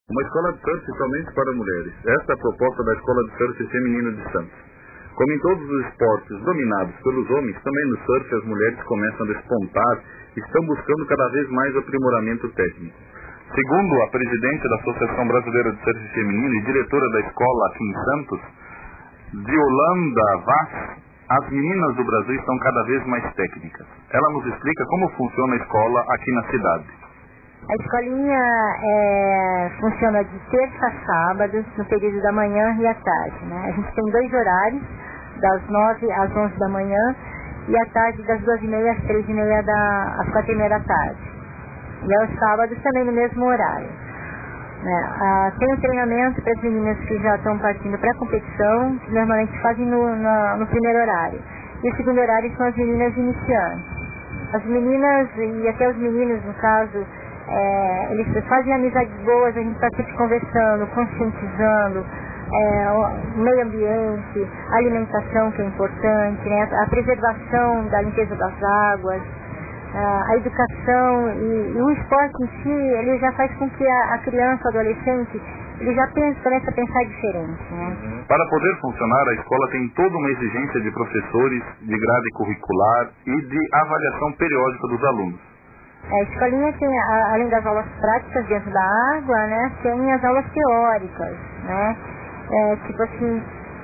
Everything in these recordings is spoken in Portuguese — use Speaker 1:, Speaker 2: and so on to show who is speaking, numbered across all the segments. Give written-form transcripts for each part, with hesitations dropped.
Speaker 1: Uma escola de surf somente para mulheres. Esta é a proposta da Escola de Surf Feminino de Santos. Como em todos os esportes dominados pelos homens, também no surf as mulheres começam a despontar e estão buscando cada vez mais aprimoramento técnico. Segundo a presidente da Associação Brasileira de Surf Feminino e diretora da escola aqui em Santos, Yolanda Vaz, as meninas do Brasil estão cada vez mais técnicas. Ela nos explica como funciona a escola aqui na cidade.
Speaker 2: A escolinha funciona de terça a sábado, no período da manhã e à tarde, né? A gente tem 2 horários, das 9 às 11 da manhã e à tarde das 2h30 às 3h30 às 4h30 da tarde. E aos sábados também no mesmo horário. Tem um treinamento para as meninas que já estão partindo para a competição, que normalmente fazem no primeiro horário. E o segundo horário são as meninas iniciantes. As meninas e até os meninos, no caso, eles fazem amizades boas, a gente está sempre conversando, conscientizando, meio ambiente, alimentação que é importante, né? A preservação da limpeza das águas, a educação e o esporte em si, ele já faz com que a criança, o adolescente, ele já comece a pensar diferente, né?
Speaker 1: Para poder funcionar, a escola tem toda uma exigência de professores, de grade curricular e de avaliação periódica dos alunos.
Speaker 2: A escolinha tem, além das aulas práticas dentro da água, né, tem as aulas teóricas, né? Tipo assim,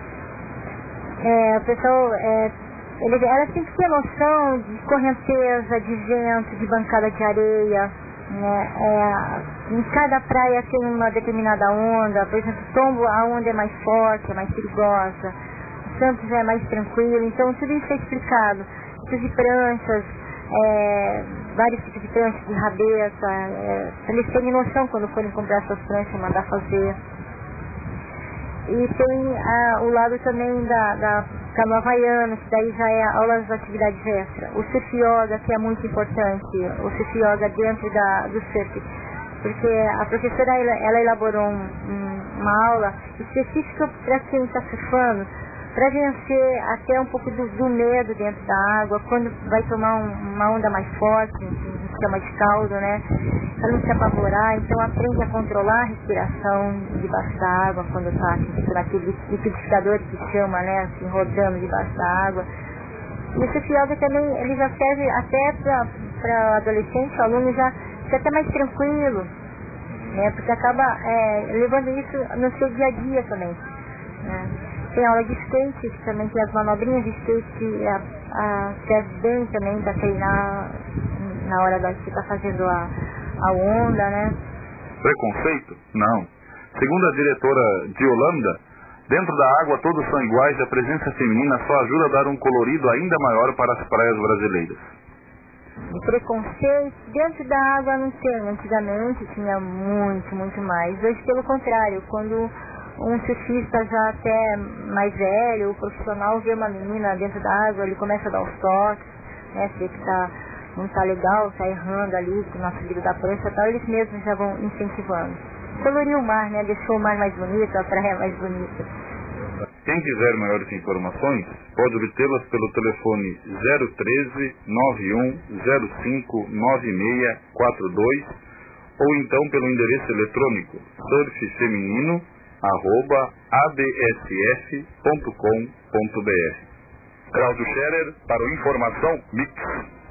Speaker 2: o pessoal, ela tem que ter noção de correnteza, de vento, de bancada de areia, né? Em cada praia tem uma determinada onda, por exemplo, Tombo, a onda é mais forte, é mais perigosa, Santos é mais tranquilo, então tudo isso é explicado. Tipos de pranchas, vários tipos de pranchas, de rabeta, para eles terem noção quando forem comprar essas pranchas e mandar fazer. E tem o lado também da canoa havaiana, que daí já é aulas de atividades extra. O surf yoga, que é muito importante, o surf yoga dentro do surf, porque a professora ela elaborou uma aula específica para quem está surfando, para vencer até um pouco do medo dentro da água, quando vai tomar uma onda mais forte, a gente chama de caldo, né? Para não se apavorar, então aprende a controlar a respiração debaixo da água, quando está naquele liquidificador que chama, né? Assim, rodando debaixo da água. E o surf yoga também, ele já serve até para o adolescente, o aluno já fica até mais tranquilo, né? Porque acaba levando isso no seu dia a dia também, né? Tem aula de skate, que também tem as manobrinhas de skate que serve bem também para treinar na hora que está fazendo a onda, né?
Speaker 1: Preconceito? Não. Segundo a diretora de Holanda, dentro da água todos são iguais e a presença feminina só ajuda a dar um colorido ainda maior para as praias brasileiras.
Speaker 2: De preconceito, dentro da água não tem. Antigamente tinha muito, muito mais. Hoje, pelo contrário, quando um surfista já até mais velho, o profissional, vê uma menina dentro da água, ele começa a dar os toques, né? Se vê que não tá legal, tá errando ali, na subida da prancha e tal, eles mesmos já vão incentivando. Coloriu o mar, né? Deixou o mar mais bonito, a praia mais bonita.
Speaker 1: Quem quiser maiores informações, pode obtê-las pelo telefone 013 91 05 9642 ou então pelo endereço eletrônico surffeminino@absf.com.br. Cláudio Scherer para o Informação Mix.